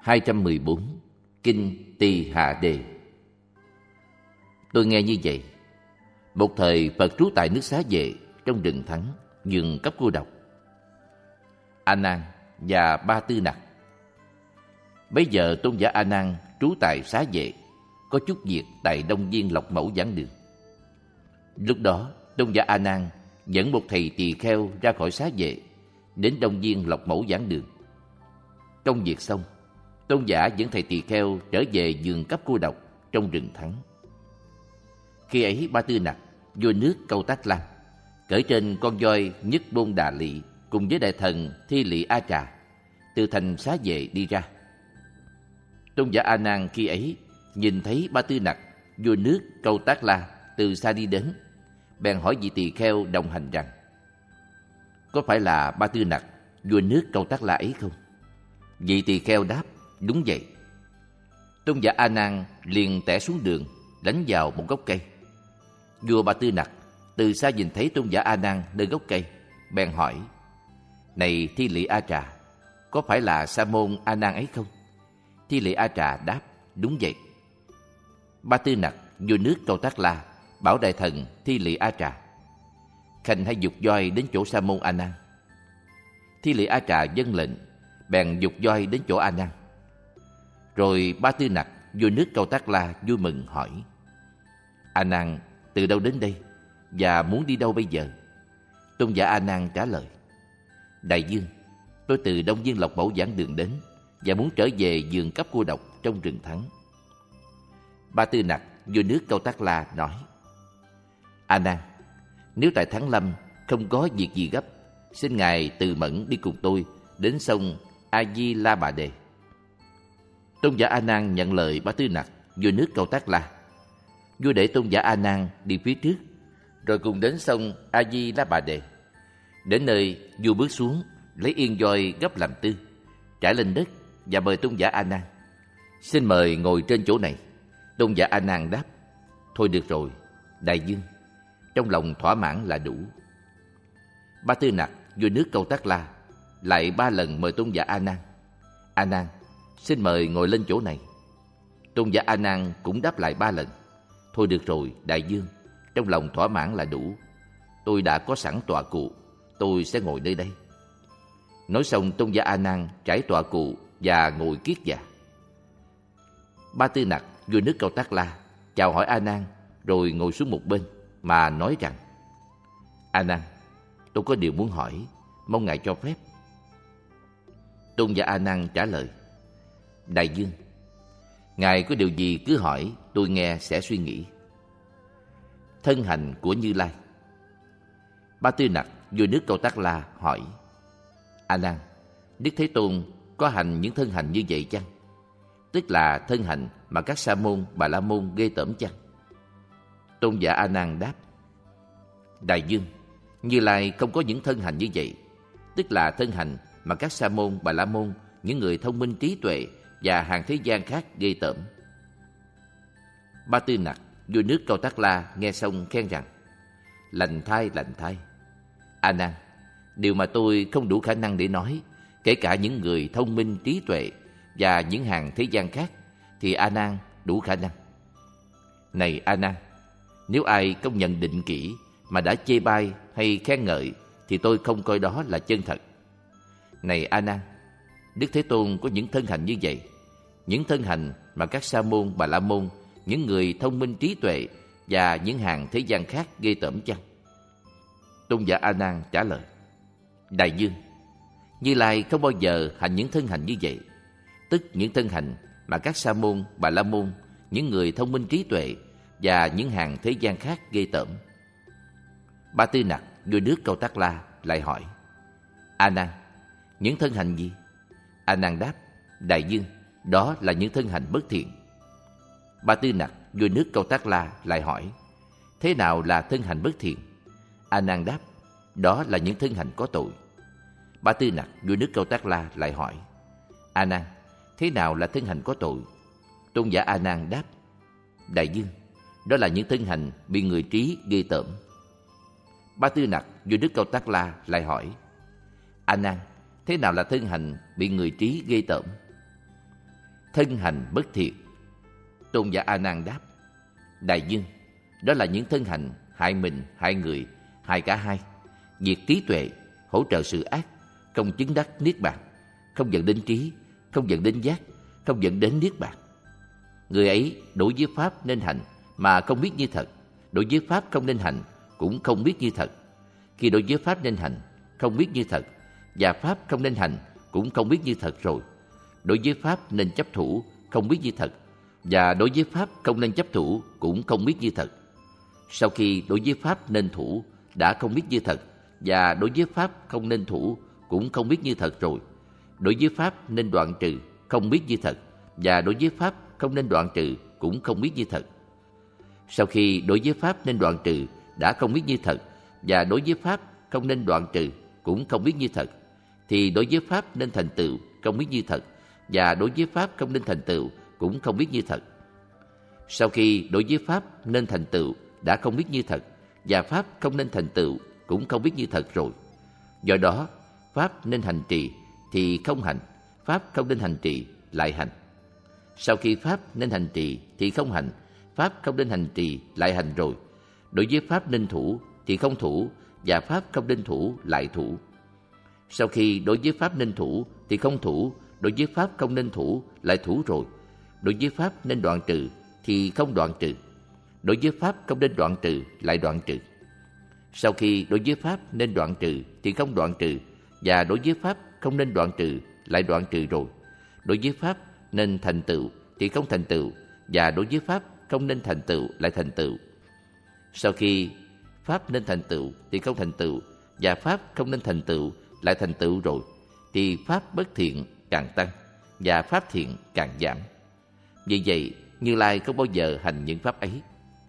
214. Kinh Tỳ Hạ Đề. Tôi nghe như vậy. Một thời Phật trú tại nước Xá Vệ, trong rừng Thắng, vườn Cấp Cô Độc. A Nan và Ba Tư Nặc. Bấy giờ tôn giả A Nan trú tại Xá Vệ, có chút việc tại Đông Viên Lộc Mẫu giảng đường. Lúc đó tôn giả A Nan dẫn một thầy tỳ kheo ra khỏi Xá Vệ, đến Đông Viên Lộc Mẫu giảng đường. Công việc xong, tôn giả dẫn thầy tỳ kheo trở về vườn Cấp Cô Độc trong rừng Thắng. Khi ấy Ba Tư Nặc, vua nước Câu Tác Lan, cởi trên con voi Nhất Bôn Đà Lị cùng với đại thần Thi Lị A Trà từ thành Xá Vệ đi ra. Tôn giả A Nan khi ấy nhìn thấy Ba Tư Nặc, vua nước Câu Tác La từ xa đi đến, bèn hỏi vị tỳ kheo đồng hành rằng: có phải là Ba Tư Nặc, vua nước Câu Tác La ấy không? Vị tỳ kheo đáp: đúng vậy. Tôn giả A Nan liền tẻ xuống đường, đánh vào một gốc cây. Vua Ba Tư Nặc từ xa nhìn thấy tôn giả A Nan nơi gốc cây, bèn hỏi: này Thi Lị A Trà, có phải là Sa môn A Nan ấy không? Thi Lị A Trà đáp: đúng vậy. Ba Tư Nặc, vua nước Câu Tác La, bảo đại thần Thi Lị A Trà: khanh hãy giục voi đến chỗ Sa môn A Nan. Thi Lị A Trà vâng lệnh, bèn giục voi đến chỗ A Nan. Rồi Ba Tư Nặc, vua nước Câu Tác La vui mừng hỏi: A Nan từ đâu đến đây và muốn đi đâu bây giờ? Tôn giả A Nan trả lời: đại vương, tôi từ Đông Viên Lộc Mẫu giảng đường đến và muốn trở về vườn Cấp Cô Độc trong rừng Thắng. Ba Tư Nặc, vua nước Câu Tác La nói: A Nan, nếu tại Thắng Lâm không có việc gì gấp, xin ngài từ mẫn đi cùng tôi đến sông A Di La Bà Đề. Tôn giả A Nan nhận lời Ba Tư Nặc, vua nước Câu Tác La. Vua để tôn giả A Nan đi phía trước, rồi cùng đến sông A Di La Bà Đề. Đến nơi, vua bước xuống, lấy yên voi gấp làm tư, trải lên đất và mời tôn giả A Nan: xin mời ngồi trên chỗ này. Tôn giả A Nan đáp: thôi được rồi, đại vương, trong lòng thỏa mãn là đủ. Ba Tư Nặc, vua nước Câu Tác La, lại 3 lần mời tôn giả A Nan: A Nan, xin mời ngồi lên chỗ này. Tôn giả A Nan cũng đáp lại 3 lần: thôi được rồi, đại vương, trong lòng thỏa mãn là đủ. Tôi đã có sẵn tọa cụ, tôi sẽ ngồi nơi đây. Nói xong, tôn giả A Nan trải tọa cụ và ngồi kiết già. Ba Tư Nặc, vua nước Câu Tác La, chào hỏi A Nan rồi ngồi xuống một bên mà nói rằng: A Nan, tôi có điều muốn hỏi, mong ngài cho phép. Tôn giả A Nan trả lời: đại vương, ngài có điều gì cứ hỏi, tôi nghe sẽ suy nghĩ. Thân hành của Như Lai. Ba Tư Nặc, vua nước Câu Tác La hỏi: A Nan, Đức Thế Tôn có hành những thân hành như vậy chăng? Tức là thân hành mà các Sa môn, Bà La môn ghê tởm chăng? Tôn giả A Nan đáp: đại vương, Như Lai không có những thân hành như vậy, tức là thân hành mà các Sa môn, Bà La môn, những người thông minh trí tuệ và hàng thế gian khác ghê tởm. Ba Tư Nặc, vua nước Câu Tác La nghe xong khen rằng: lành thay, lành thay. A Nan, điều mà tôi không đủ khả năng để nói, kể cả những người thông minh trí tuệ và những hàng thế gian khác, thì A Nan đủ khả năng. Này A Nan, nếu ai không nhận định kỹ mà đã chê bai hay khen ngợi, thì tôi không coi đó là chân thật. Này A Nan, Đức Thế Tôn có những thân hành như vậy, những thân hành mà các Sa môn, Bà La môn, những người thông minh trí tuệ và những hàng thế gian khác ghê tởm chăng? Tôn giả A Nan trả lời: đại vương, Như Lai không bao giờ hành những thân hành như vậy, tức những thân hành mà các Sa môn, Bà La môn, những người thông minh trí tuệ và những hàng thế gian khác ghê tởm. Ba Tư Nặc, vua nước Câu Tác La lại hỏi: A Nan, những thân hành gì? A Nan đáp: đại vương, đó là những thân hành bất thiện. Ba Tư Nặc, vua nước Câu Tác La lại hỏi: thế nào là thân hành bất thiện? A Nan đáp: đó là những thân hành có tội. Ba Tư Nặc, vua nước Câu Tác La lại hỏi: A Nan, thế nào là thân hành có tội? Tôn giả A Nan đáp: đại vương, đó là những thân hành bị người trí ghê tởm. Ba Tư Nặc, vua nước Câu Tác La lại hỏi: A Nan, thế nào là thân hành bị người trí ghê tởm? thân hành bất thiện. Tôn giả A Nan đáp: Đại Dương, đó là những thân hành hại mình, hại người, hại cả hai, diệt trí tuệ, hỗ trợ sự ác, không chứng đắc niết bàn, không dẫn đến trí, không dẫn đến giác, không dẫn đến niết bàn. Người ấy đối với pháp nên hành mà không biết như thật, đối với pháp không nên hành cũng không biết như thật. Khi đối với pháp nên hành không biết như thật, và pháp không nên hành cũng không biết như thật rồi, đối với pháp nên chấp thủ không biết như thật, và đối với pháp không nên chấp thủ cũng không biết như thật. Sau khi đối với pháp nên thủ đã không biết như thật, và đối với pháp không nên thủ cũng không biết như thật rồi, đối với pháp nên đoạn trừ không biết như thật, và đối với pháp không nên đoạn trừ cũng không biết như thật. Sau khi đối với pháp nên đoạn trừ đã không biết như thật, và đối với pháp không nên đoạn trừ cũng không biết như thật, thì đối với pháp nên thành tựu không biết như thật, và đối với pháp không nên thành tựu cũng không biết như thật. Sau khi đối với pháp nên thành tựu đã không biết như thật, và pháp không nên thành tựu cũng không biết như thật rồi, do đó pháp nên hành trì thì không hành, pháp không nên hành trì lại hành. Sau khi pháp nên hành trì thì không hành, pháp không nên hành trì lại hành rồi, đối với pháp nên thủ thì không thủ, và pháp không nên thủ lại thủ. Sau khi đối với pháp nên thủ thì không thủ, đối với pháp không nên thủ lại thủ rồi, đối với pháp nên đoạn trừ thì không đoạn trừ, đối với pháp không nên đoạn trừ lại đoạn trừ. Sau khi đối với pháp nên đoạn trừ thì không đoạn trừ, và đối với pháp không nên đoạn trừ lại đoạn trừ rồi, đối với pháp nên thành tựu thì không thành tựu, và đối với pháp không nên thành tựu lại thành tựu. Sau khi pháp nên thành tựu thì không thành tựu, và pháp không nên thành tựu lại thành tựu rồi, thì pháp bất thiện càng tăng, và pháp thiện càng giảm. Vì vậy, Như Lai không bao giờ hành những pháp ấy.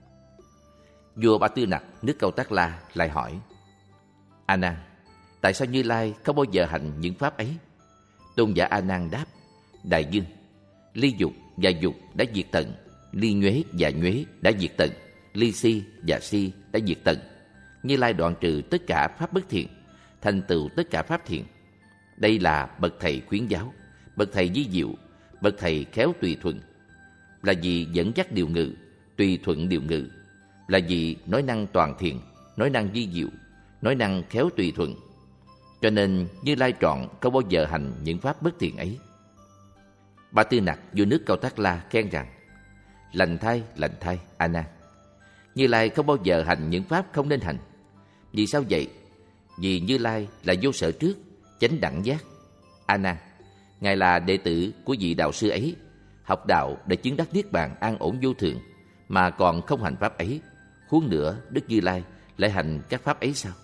Vua Ba Tư Nặc nước Câu Tác La lại hỏi: A Nan, tại sao Như Lai không bao giờ hành những pháp ấy? Tôn giả A Nan đáp: Đại Dương, ly dục và dục đã diệt tận, ly nhuế và nhuế đã diệt tận, ly si và si đã diệt tận. Như Lai đoạn trừ tất cả pháp bất thiện, thành tựu tất cả pháp thiện. Đây là bậc thầy khuyến giáo, bậc thầy vi diệu, bậc thầy khéo tùy thuận. Là vì dẫn dắt điều ngự, tùy thuận điều ngự. Là vì nói năng toàn thiện, nói năng vi diệu, nói năng khéo tùy thuận. Cho nên Như Lai trọn không bao giờ hành những pháp bất thiện ấy. Ba Tư Nặc vua nước Câu Tác La khen rằng: lành thay, A Nan. Như Lai không bao giờ hành những pháp không nên hành. Vì sao vậy? Vì Như Lai là vô sở trước, chánh đẳng giác. A Nan, Ngài là đệ tử của vị đạo sư ấy, học đạo để chứng đắc niết bàn an ổn vô thượng, mà còn không hành pháp ấy. Huống nữa, Đức Như Lai lại hành các pháp ấy sao?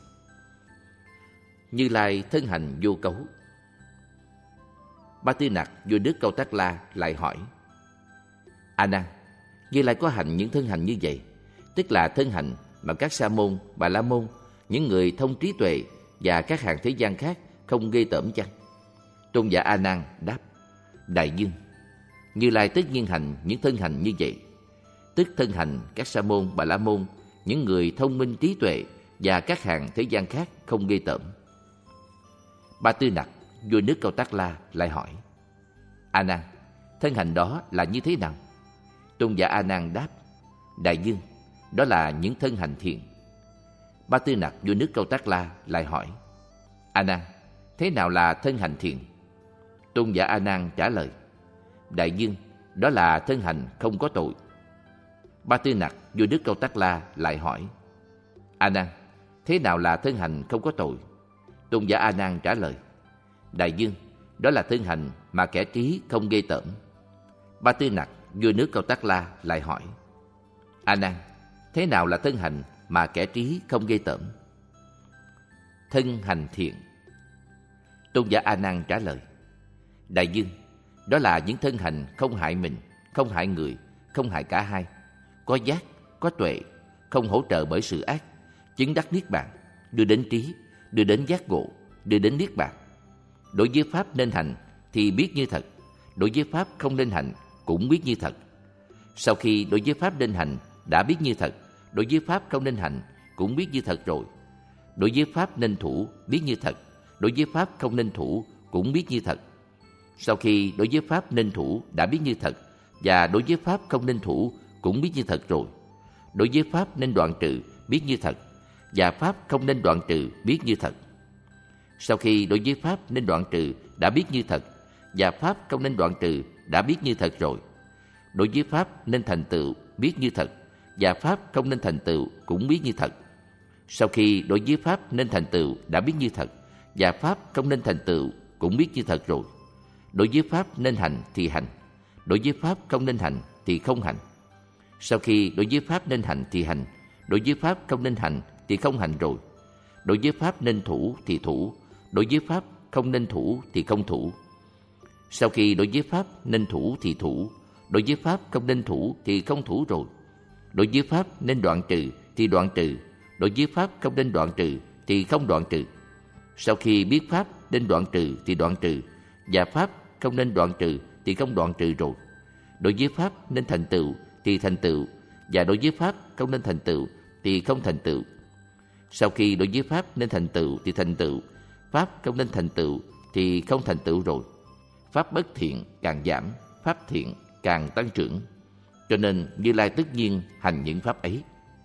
Như Lai thân hành vô cấu. Ba Tư Nặc vua nước Câu Tác La lại hỏi: A Nan, Như Lai có hành những thân hành như vậy, tức là thân hành mà các sa môn, bà la môn, những người thông trí tuệ và các hàng thế gian khác không ghê tởm chăng? Tôn giả A Nan đáp: Đại Dương, Như Lai tất nhiên hành những thân hành như vậy, tức thân hành các sa môn, bà la môn, những người thông minh trí tuệ và các hàng thế gian khác không ghê tởm. Ba Tư Nặc vua nước Câu Tác La lại hỏi: A Nan, thân hành đó là như thế nào? Tôn giả A Nan đáp: Đại Dương, đó là những thân hành thiện. Ba Tư Nặc vua nước Câu Tác La lại hỏi: A Nan, thế nào là thân hành thiện? Tôn giả A Nan trả lời: Đại Dương, đó là thân hành không có tội. Ba Tư Nặc vua nước Câu Tác La lại hỏi: A Nan, thế nào là thân hành không có tội? Tôn giả A Nan trả lời: Đại Dương, đó là thân hành mà kẻ trí không ghê tởm. Ba Tư Nặc vua nước Câu Tác La lại hỏi: A Nan, thế nào là thân hành mà kẻ trí không ghê tởm? Thân hành thiện. Tôn giả A Nan trả lời: Đại Dương, đó là những thân hành không hại mình, không hại người, không hại cả hai, có giác, có tuệ, không hỗ trợ bởi sự ác, chứng đắc niết bàn, đưa đến trí, đưa đến giác ngộ, đưa đến niết bàn. Đối với pháp nên hành thì biết như thật, đối với pháp không nên hành cũng biết như thật. Sau khi đối với pháp nên hành đã biết như thật, đối với pháp không nên hành cũng biết như thật rồi. Đối với pháp nên thủ biết như thật, đối với pháp không nên thủ cũng biết như thật. Sau khi đối với pháp nên thủ đã biết như thật, và đối với pháp không nên thủ cũng biết như thật rồi. Đối với pháp nên đoạn trừ biết như thật, và pháp không nên đoạn trừ biết như thật. Sau khi đối với pháp nên đoạn trừ đã biết như thật, và pháp không nên đoạn trừ đã biết như thật rồi. Đối với pháp nên thành tựu biết như thật, và pháp không nên thành tựu cũng biết như thật. Sau khi đối với pháp nên thành tựu đã biết như thật, và pháp không nên thành tựu cũng biết như thật rồi. Đối với pháp nên hành thì hành, đối với pháp không nên hành thì không hành. Sau khi đối với pháp nên hành thì hành, đối với pháp không nên hành thì không hành rồi. Đối với pháp nên thủ thì thủ, đối với pháp không nên thủ thì không thủ. Sau khi đối với pháp nên thủ thì thủ, đối với pháp không nên thủ thì không thủ rồi. Đối với pháp nên đoạn trừ thì đoạn trừ, đối với pháp không nên đoạn trừ thì không đoạn trừ. Sau khi biết pháp nên đoạn trừ thì đoạn trừ, và pháp không nên đoạn trừ thì không đoạn trừ rồi. Đối với pháp nên thành tựu thì thành tựu, và đối với pháp không nên thành tựu thì không thành tựu. Sau khi đối với pháp nên thành tựu thì thành tựu, pháp không nên thành tựu thì không thành tựu rồi. Pháp bất thiện càng giảm, pháp thiện càng tăng trưởng. Cho nên Như Lai tất nhiên hành những pháp ấy.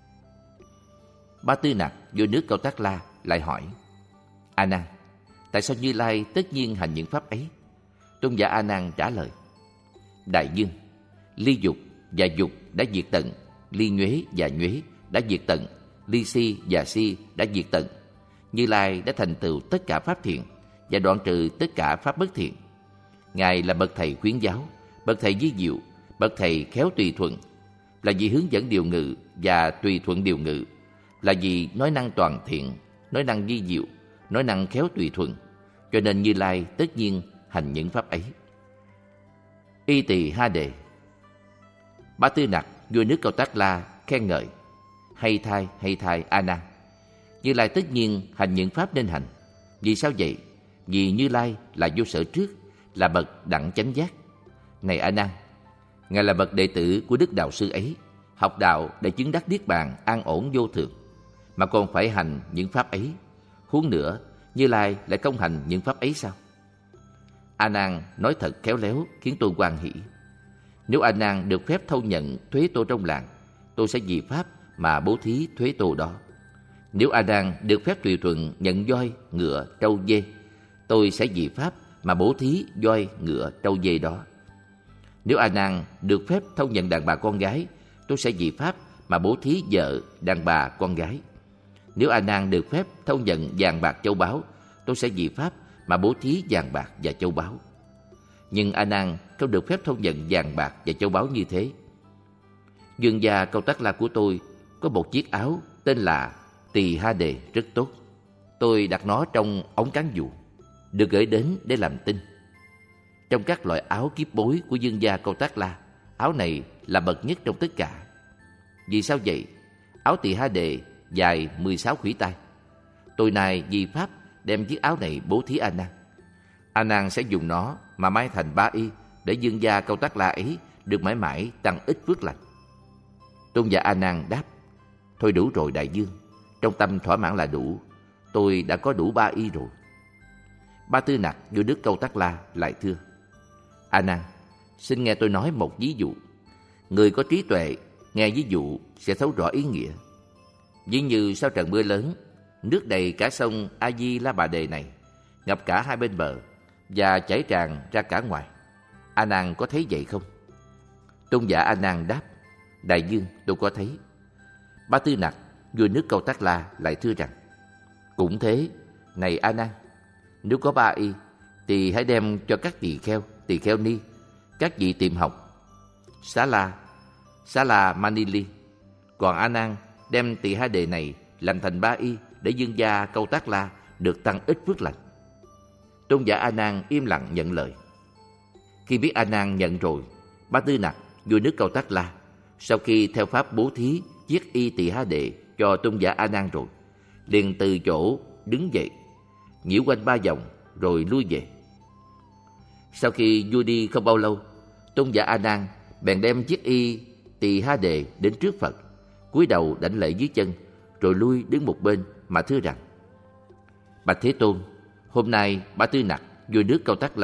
Ba Tư Nặc vô nước Câu Tác La lại hỏi: A Nan, tại sao Như Lai tất nhiên hành những pháp ấy? Tôn giả A Nan trả lời: Đại Dương, ly dục và dục đã diệt tận, ly nhuế và nhuế đã diệt tận, ly si và si đã diệt tận. Như Lai đã thành tựu tất cả pháp thiện và đoạn trừ tất cả pháp bất thiện. Ngài là bậc thầy khuyến giáo, bậc thầy vi diệu, bậc thầy khéo tùy thuận, là vị hướng dẫn điều ngự và tùy thuận điều ngự, là vị nói năng toàn thiện, nói năng vi diệu, nói năng khéo tùy thuận. Cho nên Như Lai tất nhiên hành những pháp ấy. Y Tỳ Ha Đề. Ba Tư Nặc vua nước Câu Tác La khen ngợi: hay thay A Nan, Như Lai tất nhiên hành những pháp nên hành. Vì sao vậy? Vì Như Lai là vô sở trước, là bậc đẳng chánh giác. Này A Nan, ngài là bậc đệ tử của đức đạo sư ấy, học đạo để chứng đắc niết bàn an ổn vô thượng, mà còn phải hành những pháp ấy. Huống nữa, Như Lai lại không hành những pháp ấy sao? A Nan nói thật khéo léo khiến tôi hoan hỷ. Nếu A Nan được phép thâu nhận thuế tô trong làng, tôi sẽ vì pháp mà bố thí thuế tô đó. Nếu A Nan được phép tùy thuận nhận voi, ngựa, trâu dê, tôi sẽ vì pháp mà bố thí voi, ngựa, trâu dê đó. Nếu A Nan được phép thâu nhận đàn bà con gái, tôi sẽ vì pháp mà bố thí vợ, đàn bà con gái. Nếu A Nan được phép thâu nhận vàng bạc châu báu, tôi sẽ vì pháp mà bố thí vàng bạc và châu báu. Nhưng A Nan không được phép thâu nhận vàng bạc và châu báu như thế. Dương gia Câu Tác La của tôi có một chiếc áo tên là Tỳ Ha Đề rất tốt. Tôi đặt nó trong ống cán dù, được gửi đến để làm tinh. Trong các loại áo kiếp bối của Dương gia Câu Tác La, áo này là bậc nhất trong tất cả. Vì sao vậy? Áo Tỳ Ha Đề dài 16 khuỷu tay. Tôi nay vì pháp đem chiếc áo này bố thí A Nan. A Nan sẽ dùng nó mà may thành 3 y để Dương gia Câu Tác La ấy được mãi mãi tăng ít phước lành. Tôn giả A Nan đáp: Thôi đủ rồi đại dương, trong tâm thỏa mãn là đủ. Tôi đã có đủ 3 y rồi. Ba Tư Nặc vua nước Câu Tác La lại thưa: A Nan, xin nghe tôi nói một ví dụ. Người có trí tuệ nghe ví dụ sẽ thấu rõ ý nghĩa. Ví như sau trận mưa lớn, nước đầy cả sông A Di La Bà Đề này, ngập cả hai bên bờ và chảy tràn ra cả ngoài. A Nan có thấy vậy không? Tôn giả A Nan đáp: Đại dương, tôi có thấy. Ba Tư Nặc vua nước Câu Tác La lại thưa rằng: Cũng thế, này A Nan, nếu có 3 y thì hãy đem cho các tỳ kheo ni, các vị tiệm học Xá La Manili. Còn A Nan đem Tỳ Ha Đề này làm thành 3 y để Dương gia Câu Tác La được tăng ít phước lành. Tôn giả A Nan im lặng nhận lời. Khi biết A Nan nhận rồi, Ba Tư Nặc vua nước Câu Tác La sau khi theo pháp bố thí chiếc y Tỳ Ha Đề cho tôn giả A Nan rồi, liền từ chỗ đứng dậy, nhiễu quanh 3 vòng rồi lui về. Sau khi vua đi không bao lâu, tôn giả A Nan bèn đem chiếc y Tỳ Ha Đề đến trước Phật, cúi đầu đảnh lễ dưới chân, rồi lui đứng một bên mà thưa rằng: Bạch Thế Tôn, hôm nay Ba Tư Nặc vua nước Câu Tác La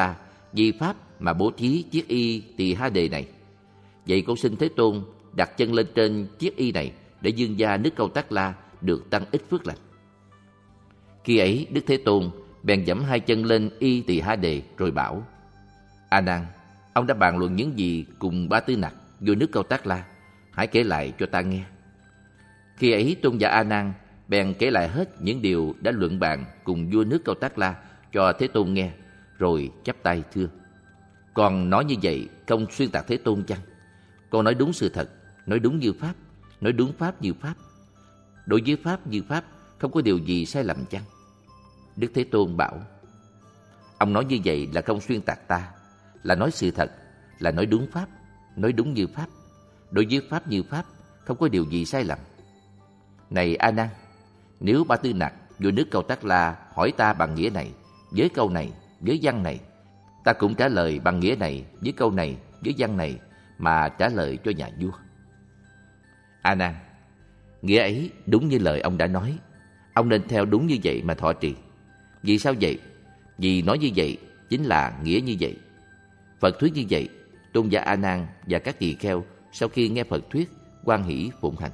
vì pháp mà bố thí chiếc y Tỳ Ha Đề này. Vậy con xin Thế Tôn đặt chân lên trên chiếc y này để dương gia nước Câu Tác La được tăng ít phước lành. Khi ấy Đức Thế Tôn bèn giẫm hai chân lên y Tỳ Ha Đề rồi bảo: A Nan, ông đã bàn luận những gì cùng Ba Tư Nặc vua nước Câu Tác La? Hãy kể lại cho ta nghe. Khi ấy tôn giả A Nan bèn kể lại hết những điều đã luận bàn cùng vua nước Câu Tác La cho Thế Tôn nghe, rồi chắp tay thưa: Con nói như vậy không xuyên tạc Thế Tôn chăng? Con nói đúng sự thật, nói đúng như pháp, nói đúng pháp như pháp. Đối với pháp như pháp, không có điều gì sai lầm chăng? Đức Thế Tôn bảo: Ông nói như vậy là không xuyên tạc ta, là nói sự thật, là nói đúng pháp, nói đúng như pháp. Đối với pháp như pháp, không có điều gì sai lầm. Này A Nan, nếu Ba Tư Nặc vua nước Câu Tác La hỏi ta bằng nghĩa này, với câu này, với văn này, ta cũng trả lời bằng nghĩa này, với câu này, với văn này mà trả lời cho nhà vua. A Nan, nghĩa ấy đúng như lời ông đã nói. Ông nên theo đúng như vậy mà thọ trì. Vì sao vậy? Vì nói như vậy chính là nghĩa như vậy. Phật thuyết như vậy, tôn giả A Nan và các tỳ kheo sau khi nghe Phật thuyết hoan hỷ phụng hành.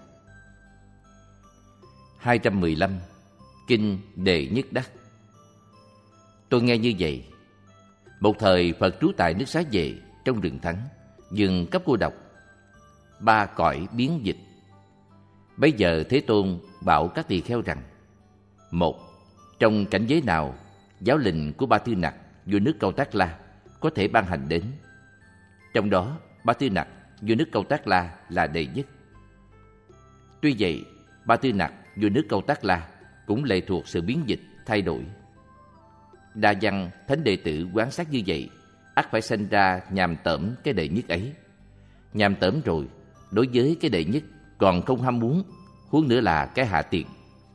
215. Kinh Đề Nhất Đắc. Tôi nghe như vậy. Một thời Phật trú tại nước Xá Vệ trong rừng Thắng, vườn cấp cô độc, ba cõi biến dịch. Bấy giờ Thế Tôn bảo các tỳ kheo rằng: Một, trong cảnh giới nào giáo lệnh của Ba Tư Nặc vua nước Câu Tác La có thể ban hành đến? Trong đó Ba Tư Nặc vua nước Câu Tác La là đệ nhất. Tuy vậy, Ba Tư Nặc vua nước Câu Tác La cũng lệ thuộc sự biến dịch thay đổi. Đa văn thánh đệ tử quán sát như vậy, ắt phải sanh ra nhàm tởm cái đệ nhất ấy. Nhàm tởm rồi, đối với cái đệ nhất còn không ham muốn, huống nữa là cái hạ tiện.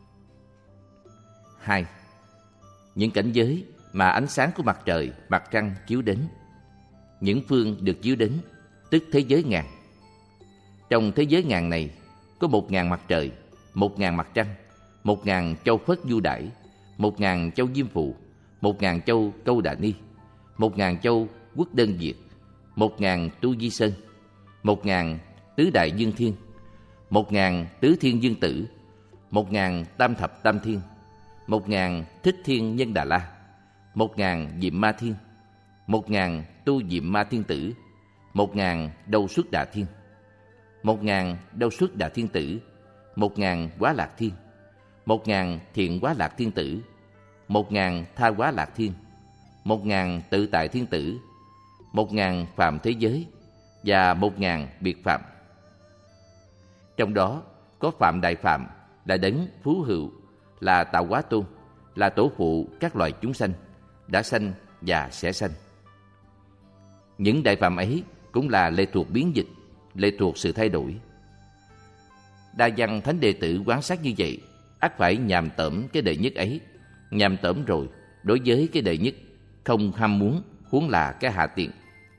2. Những cảnh giới mà ánh sáng của mặt trời, mặt trăng chiếu đến. Những phương được chiếu đến, tức thế giới ngàn. Trong thế giới ngàn này, có 1.000 mặt trời, 1.000 mặt trăng, 1.000 châu Phất Du Đãi, 1.000 châu Diêm Phụ, 1.000 châu Câu Đà Ni, 1.000 châu Quốc Đơn Việt, 1.000 Tu Di Sơn, 1.000 Tứ Đại Dương Thiên, 1.000 Tứ Thiên Dương Tử, 1.000 Tam Thập Tam Thiên, 1.000 Thích Thiên Nhân Đà La, 1.000 Diệm Ma Thiên, 1.000 Tu Diệm Ma Thiên Tử, 1.000 Đâu Xuất Đà Thiên, 1.000 Đâu Xuất Đà Thiên Tử, 1.000 Quá Lạc Thiên, 1.000 Thiện Quá Lạc Thiên Tử, 1.000 Tha Quá Lạc Thiên, 1.000 Tự Tại Thiên Tử, 1.000 Phạm Thế Giới và 1.000 Biệt Phạm. Trong đó có Phạm Đại Phạm là Đấng Phú Hữu, là Tạo Hóa Tôn, là tổ phụ các loài chúng sanh, đã sanh và sẽ sanh. Những đại phạm ấy cũng là lệ thuộc biến dịch, lệ thuộc sự thay đổi. Đa văn thánh đệ tử quán sát như vậy, ắt phải nhàm tởm cái đệ nhất ấy. Nhàm tởm rồi, đối với cái đệ nhất không ham muốn, huống là cái hạ tiện.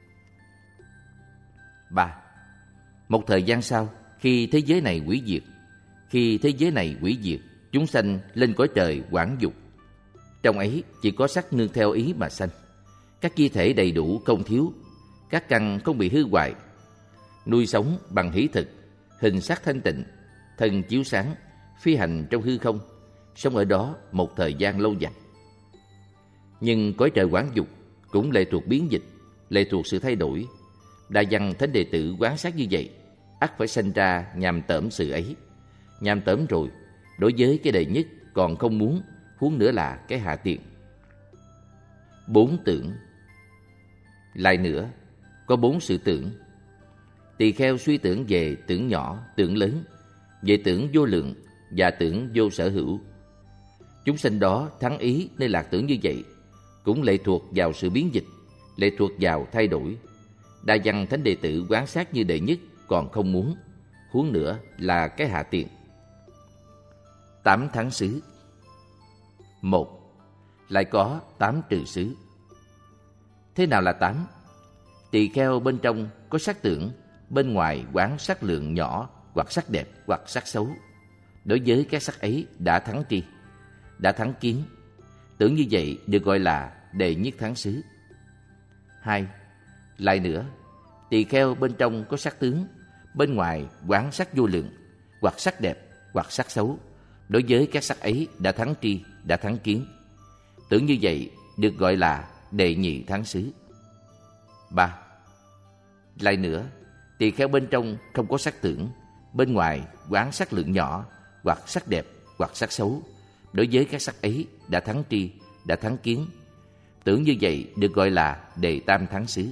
3. Một thời gian sau, khi thế giới này hủy diệt, chúng sanh lên cõi trời quảng dục. Trong ấy chỉ có sắc nương theo ý mà sanh. Các chi thể đầy đủ không thiếu, các căn không bị hư hoại, nuôi sống bằng hỷ thực, hình sắc thanh tịnh, thân chiếu sáng, phi hành trong hư không, sống ở đó một thời gian lâu dài. Nhưng cõi trời quảng dục cũng lệ thuộc biến dịch, lệ thuộc sự thay đổi. Đa văn thánh đệ tử quán sát như vậy, ắt phải sanh ra nhàm tởm sự ấy. Nhàm tởm rồi, đối với cái đệ nhất còn không muốn, huống nữa là cái hạ tiện. 4 tưởng. Lại nữa, có 4 sự tưởng. Tỳ kheo suy tưởng về tưởng nhỏ, tưởng lớn, về tưởng vô lượng và tưởng vô sở hữu. Chúng sanh đó thắng ý nơi lạc tưởng như vậy, cũng lệ thuộc vào sự biến dịch, lệ thuộc vào thay đổi. Đa văn thánh đệ tử quán sát như đệ nhất còn không muốn, huống nữa là cái hạ tiện. 8 thắng xứ. 1. Lại có 8 trừ xứ. Thế nào là 8? Tỳ kheo bên trong có sắc tưởng, bên ngoài quán sắc lượng nhỏ, hoặc sắc đẹp, hoặc sắc xấu. Đối với các sắc ấy đã thắng tri, đã thắng kiến. Tưởng như vậy được gọi là đệ nhất thắng xứ. 2. Lại nữa, tỳ kheo bên trong có sắc tướng, bên ngoài quán sắc vô lượng, hoặc sắc đẹp, hoặc sắc xấu. Đối với các sắc ấy đã thắng tri, đã thắng kiến. Tưởng như vậy được gọi là đệ nhị thắng xứ. 3. Lại nữa, tỳ kheo bên trong không có sắc tưởng, bên ngoài quán sắc lượng nhỏ, hoặc sắc đẹp, hoặc sắc xấu. Đối với các sắc ấy đã thắng tri, đã thắng kiến. Tưởng như vậy được gọi là đệ tam thắng xứ.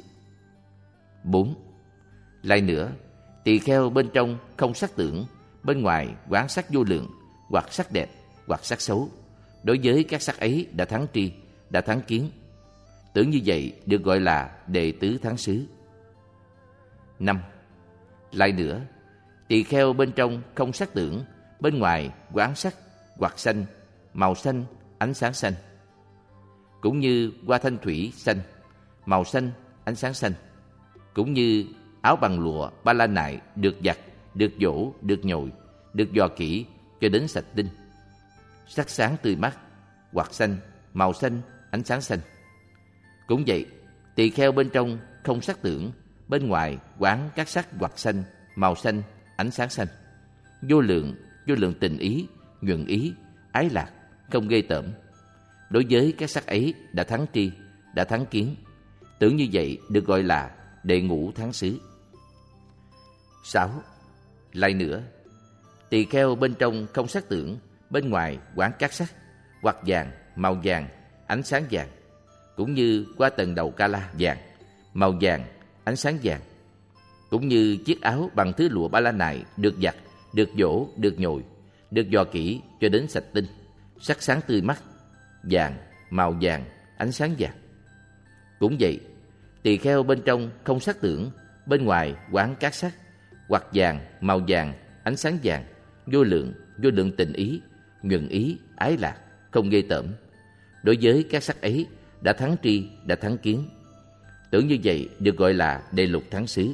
4. Lại nữa, tỳ kheo bên trong không sắc tưởng, bên ngoài quán sắc vô lượng, hoặc sắc đẹp, hoặc sắc xấu. Đối với các sắc ấy đã thắng tri, đã thắng kiến. Tưởng như vậy được gọi là đệ tứ thắng xứ. 5. Lại nữa, tỳ kheo bên trong không sắc tưởng, bên ngoài quán sắc, hoặc xanh, màu xanh, ánh sáng xanh. Cũng như hoa thanh thủy xanh, màu xanh, ánh sáng xanh. Cũng như áo bằng lụa ba la nại được giặt, được dỗ, được nhồi, được dò kỹ cho đến sạch tinh. Sắc sáng tươi mát, hoặc xanh, màu xanh, ánh sáng xanh. Cũng vậy, tỳ kheo bên trong không sắc tưởng, bên ngoài quán các sắc hoặc xanh, màu xanh, ánh sáng xanh. Vô lượng tình ý, nhuận ý, ái lạc, không ghê tởm. Đối với các sắc ấy đã thắng tri, đã thắng kiến. Tưởng như vậy được gọi là đệ ngũ thắng xứ. 6. Lại nữa, tỳ kheo bên trong không sắc tưởng, bên ngoài quán các sắc, hoặc vàng, màu vàng, ánh sáng vàng. Cũng như hoa tầng đầu ca la vàng, màu vàng, ánh sáng vàng. Cũng như chiếc áo bằng thứ lụa ba la nại được giặt, được dỗ, được nhồi, được dò kỹ cho đến sạch tinh. Sắc sáng tươi mắt, vàng, màu vàng, ánh sáng vàng. Cũng vậy, tỳ kheo bên trong không sắc tưởng, bên ngoài quán các sắc, hoặc vàng, màu vàng, ánh sáng vàng, vô lượng tình ý, nhuận ý, ái lạc, không ghê tởm. Đối với các sắc ấy đã thắng tri, đã thắng kiến. Tưởng như vậy được gọi là đệ lục thắng xứ.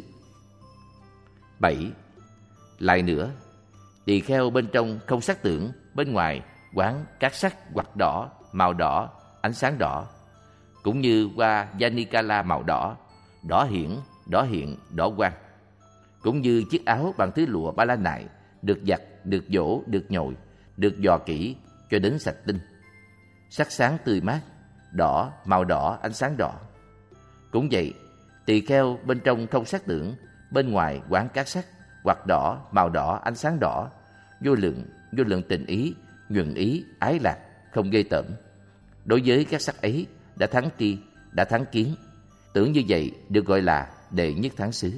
7. Lại nữa, tỳ kheo bên trong không sắc tưởng, bên ngoài quán các sắc hoặc đỏ, màu đỏ, ánh sáng đỏ. Cũng như hoa Janikala màu đỏ, đỏ hiện, đỏ quang. Cũng như chiếc áo bằng thứ lụa ba la nại được giặt, được dỗ, được nhồi, được dò kỹ cho đến sạch tinh. Sắc sáng tươi mát, đỏ, màu đỏ, ánh sáng đỏ. Cũng vậy, tỳ kheo bên trong không sắc tưởng, bên ngoài quán các sắc hoặc đỏ, màu đỏ, ánh sáng đỏ. Vô lượng tình ý, nhuận ý, ái lạc, không ghê tởm. Đối với các sắc ấy đã thắng tri, đã thắng kiến. Tưởng như vậy được gọi là đệ nhất thắng xứ.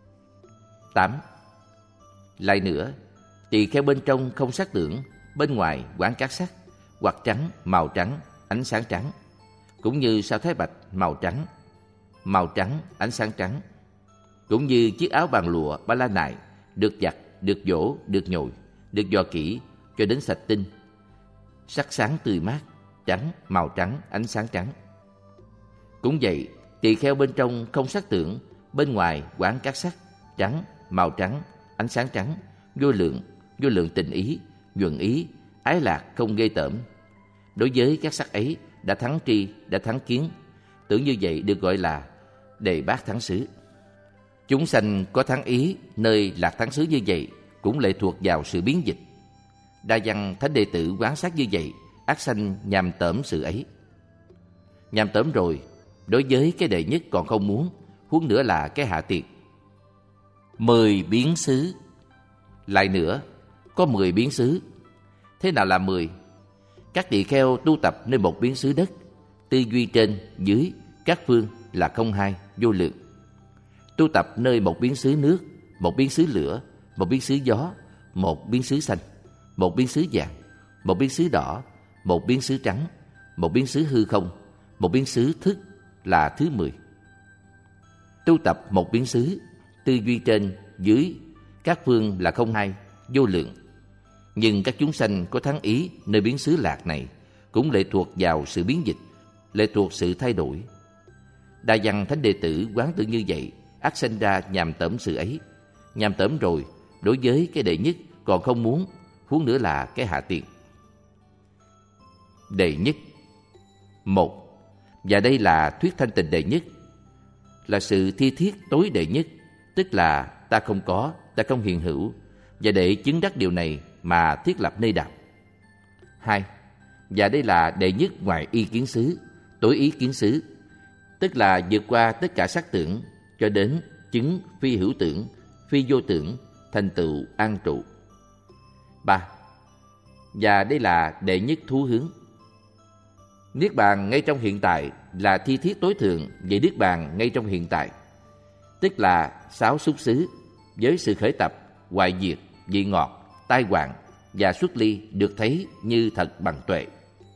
8. Lại nữa, tỳ kheo bên trong không sắc tưởng, bên ngoài quán các sắc, hoặc trắng, màu trắng, ánh sáng trắng. Cũng như sao thái bạch màu trắng, ánh sáng trắng. Cũng như chiếc áo bằng lụa ba la nại được giặt, được dỗ, được nhồi, được dò kỹ cho đến sạch tinh. Sắc sáng tươi mát, trắng, màu trắng, ánh sáng trắng. Cũng vậy, tỳ kheo bên trong không sắc tưởng, bên ngoài quán các sắc, trắng, màu trắng, ánh sáng trắng, vô lượng tình ý, nhuận ý, ái lạc, không ghê tởm. Đối với các sắc ấy đã thắng tri, đã thắng kiến. Tưởng như vậy được gọi là đệ bát thắng xứ. Chúng sanh có thắng ý nơi lạc thắng xứ như vậy cũng lệ thuộc vào sự biến dịch. Đa văn thánh đệ tử quán sát như vậy, ác sanh nhằm tởm sự ấy. Nhằm tởm rồi, đối với cái đệ nhất còn không muốn, huống nữa là cái hạ tiệt. 10 biến xứ. Lại nữa, có 10 biến xứ. Thế nào là 10? Các tỳ kheo tu tập nơi một biến xứ đất, tư duy trên, dưới, các phương là không hai, vô lượng. Tu tập nơi một biến xứ nước, một biến xứ lửa, một biến xứ gió, một biến xứ xanh, một biến xứ vàng, một biến xứ đỏ, một biến xứ trắng, một biến xứ hư không, một biến xứ thức là thứ 10. Tu tập một biến xứ, tư duy trên, dưới, các phương là không hai, vô lượng. Nhưng các chúng sanh có thắng ý nơi biến xứ lạc này cũng lệ thuộc vào sự biến dịch, lệ thuộc sự thay đổi. Đa văn thánh đệ tử quán tưởng như vậy, ác sanh ra nhằm tởm sự ấy. Nhằm tởm rồi, đối với cái đệ nhất còn không muốn, huống nữa là cái hạ tiện. Đệ nhất 1. Và đây là thuyết thanh tịnh đệ nhất. là sự thi thiết tối đệ nhất, tức là ta không có, ta không hiện hữu, và để chứng đắc điều này mà thiết lập nơi đạo. 2. Và đây là đệ nhất ngoài y kiến xứ, tối ý kiến xứ, tức là vượt qua tất cả sắc tưởng cho đến chứng phi hữu tưởng, phi vô tưởng, thành tựu an trụ. 3. Và đây là đệ nhất thú hướng. Niết bàn ngay trong hiện tại là thi thiết tối thượng về niết bàn ngay trong hiện tại, tức là 6 xúc xứ với sự khởi tập, hoại diệt, vị ngọt, tai hoạn và xuất ly được thấy như thật bằng tuệ.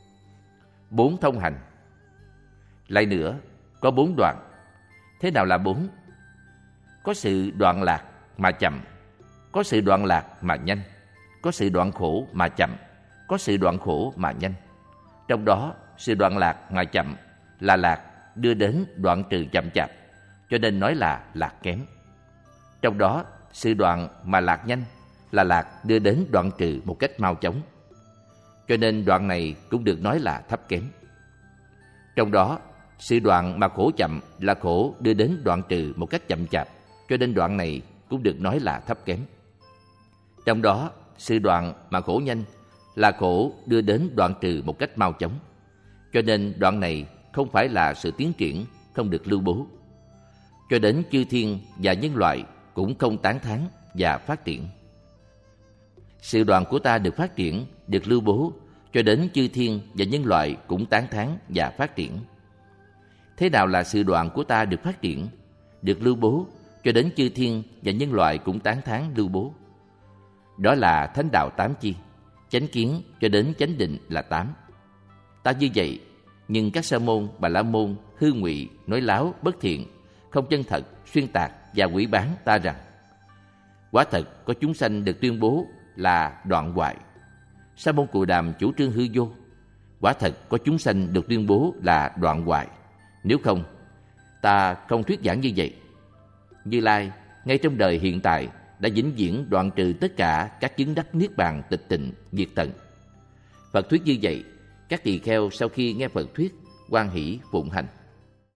4 thông hành. Lại nữa, có 4 đoạn. Thế nào là 4? Có sự đoạn lạc mà chậm, có sự đoạn lạc mà nhanh, có sự đoạn khổ mà chậm, có sự đoạn khổ mà nhanh. Trong đó, sự đoạn lạc mà chậm là lạc đưa đến đoạn trừ chậm chạp, cho nên nói là lạc kém. Trong đó, sự đoạn mà lạc nhanh là lạc đưa đến đoạn trừ một cách mau chóng, cho nên đoạn này cũng được nói là thấp kém. Trong đó, sự đoạn mà khổ chậm là khổ đưa đến đoạn trừ một cách chậm chạp, cho nên đoạn này cũng được nói là thấp kém. Trong đó, sự đoạn mà khổ nhanh là khổ đưa đến đoạn trừ một cách mau chóng, cho nên đoạn này không phải là sự tiến triển, không được lưu bố. Cho đến chư thiên và nhân loại cũng không tán thán và phát triển. Sự đoạn của ta được phát triển, được lưu bố, cho đến chư thiên và nhân loại cũng tán thán và phát triển. Thế nào là sự đoạn của ta được phát triển, được lưu bố, cho đến chư thiên và nhân loại cũng tán thán lưu bố? Đó là thánh đạo 8 chi, chánh kiến cho đến chánh định là 8. Ta như vậy, nhưng các sa môn, bà la môn, hư ngụy, nói láo, bất thiện, không chân thật, xuyên tạc và quỷ bán ta rằng quả thật có chúng sanh được tuyên bố là đoạn hoại. Sa môn Cù Đàm chủ trương hư vô, quả thật có chúng sanh được tuyên bố là đoạn hoại. Nếu không, ta không thuyết giảng như vậy. Như Lai ngay trong đời hiện tại đã vĩnh viễn đoạn trừ tất cả các chứng đắc niết bàn tịch tịnh diệt tận. Phật thuyết như vậy, các tỳ kheo sau khi nghe Phật thuyết hoan hỷ phụng hành.